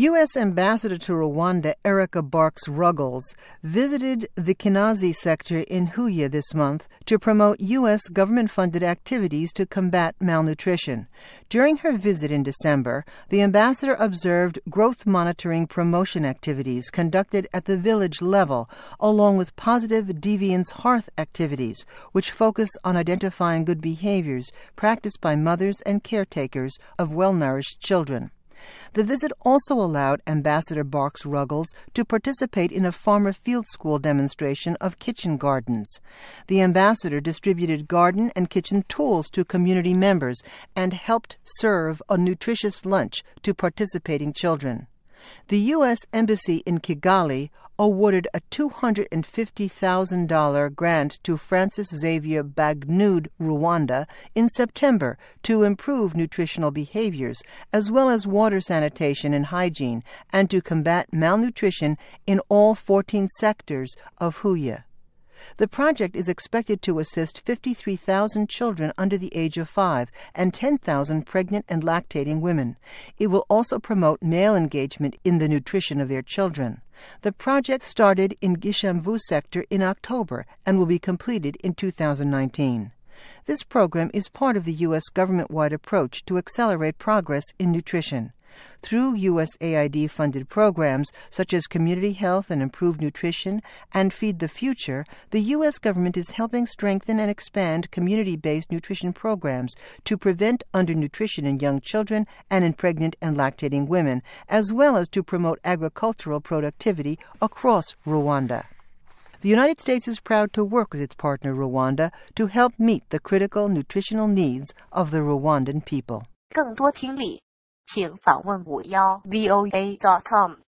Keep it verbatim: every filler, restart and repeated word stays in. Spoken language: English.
U S Ambassador to Rwanda Erica Barks-Ruggles visited the Kinazi sector in Huye this month to promote U S government-funded activities to combat malnutrition. During her visit in December, the ambassador observed growth monitoring promotion activities conducted at the village level, along with positive deviance hearth activities, which focus on identifying good behaviors practiced by mothers and caretakers of well-nourished children. The visit also allowed Ambassador Barks-Ruggles to participate in a farmer field school demonstration of kitchen gardens. The ambassador distributed garden and kitchen tools to community members and helped serve a nutritious lunch to participating children. The U S Embassy in Kigali awarded a two hundred fifty thousand dollars grant to Francis Xavier Bagnud Rwanda in September to improve nutritional behaviors as well as water sanitation and hygiene and to combat malnutrition in all fourteen sectors of Huye. The project is expected to assist fifty-three thousand children under the age of five and ten thousand pregnant and lactating women. It will also promote male engagement in the nutrition of their children. The project started in Gishamvu sector in October and will be completed in two thousand nineteen. This program is part of the U S government-wide approach to accelerate progress in nutrition. Through U S A I D-funded programs such as Community Health and Improved Nutrition and Feed the Future, the U S government is helping strengthen and expand community-based nutrition programs to prevent undernutrition in young children and in pregnant and lactating women, as well as to promote agricultural productivity across Rwanda. The United States is proud to work with its partner Rwanda to help meet the critical nutritional needs of the Rwandan people. 更多听力请访问五幺 V O A dot com